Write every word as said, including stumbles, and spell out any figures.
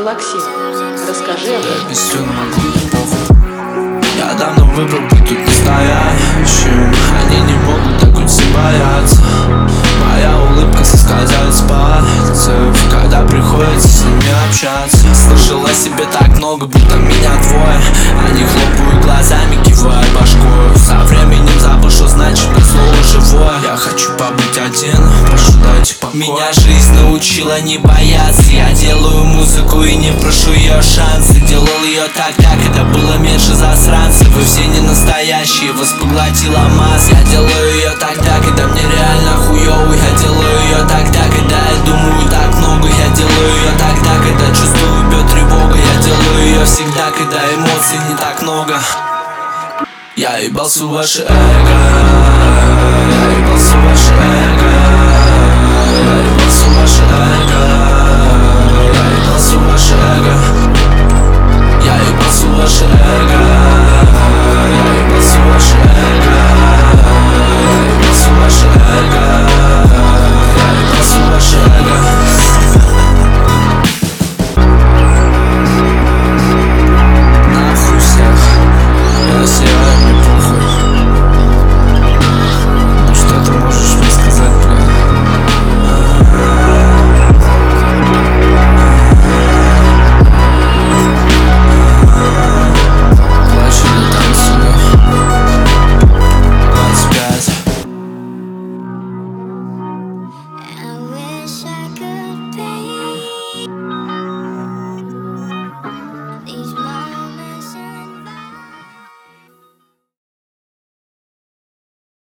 Релаксин. Расскажи об этом. Без всего могу, похуй. Я давно выбрал быть тут настоящим. Они не могут так уйти бояться. Моя улыбка соскальзывает с пальцев, когда приходится с ними общаться. Слышал о себе так много, будто меня двое. Они хлопают глазами, кивая башкой. Со временем забыл, что значит быть слово живое. Я хочу побыть один, прошу дайте покой. Меня жизнь научила не бояться. Я делаю музыку и не прошу ее шансы. Делал ее тогда, когда было меньше засранцев. Вы все не настоящие, вас поглотила масса. Я делаю ее тогда, когда мне реально хуёво. Я делаю ее тогда, когда я думаю так много. Я делаю ее тогда, когда чувствую бьет тревога. Я делаю ее всегда, когда эмоций не так много. Я ебался в ваше эго, я ебался в ваше эго.